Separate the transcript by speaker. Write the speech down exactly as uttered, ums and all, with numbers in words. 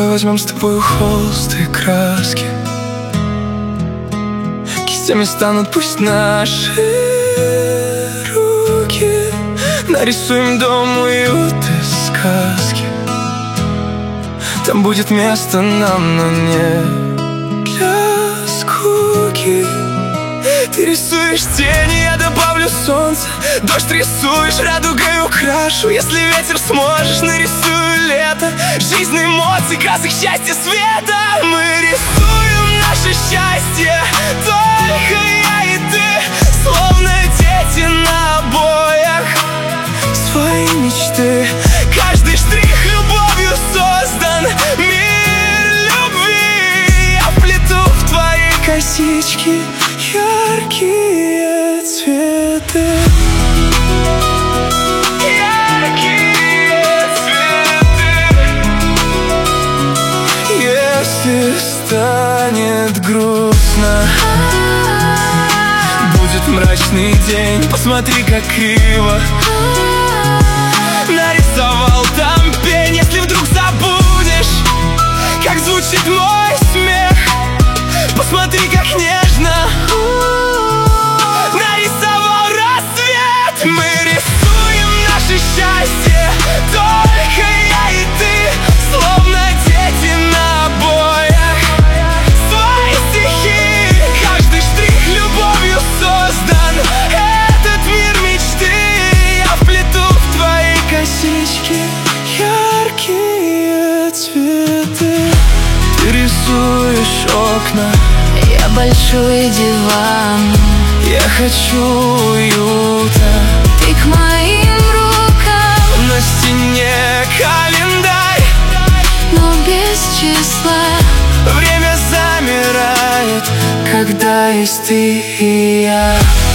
Speaker 1: возьмем с тобой холст и краски. Кистями станут пусть наши руки. Нарисуем дом, уют и сказки. Там будет место нам, но не для скуки. Ты рисуешь тени, я добавлю солнце. Дождь рисуешь, радугой украшу. Если ветер сможешь, нарисую лето. Жизнь, эмоций, красок, счастья, света. Мы рисуем наше счастье, только я и ты, словно дети на обоях. Свои мечты, каждый штрих любовью создан. Мир любви я вплету в твои косички яркие цветы. Яркие цветы. Если станет грустно, будет мрачный день, посмотри, как криво нарисовал там пень. Если вдруг забудешь, как звучит мой смех, посмотри, как нежно нарисовал рассвет. Мы рисуем наше счастье, только я и ты, словно дети на обоях. Свои стихи, каждый штрих любовью создан. Этот мир мечты я вплету в твои косички яркие цветы. Ты рисуешь окна,
Speaker 2: я большой диван.
Speaker 1: я хочу уюта.
Speaker 2: Ты к моим рукам,
Speaker 1: На стене календарь,
Speaker 2: но без числа.
Speaker 1: время замирает, когда есть ты и я.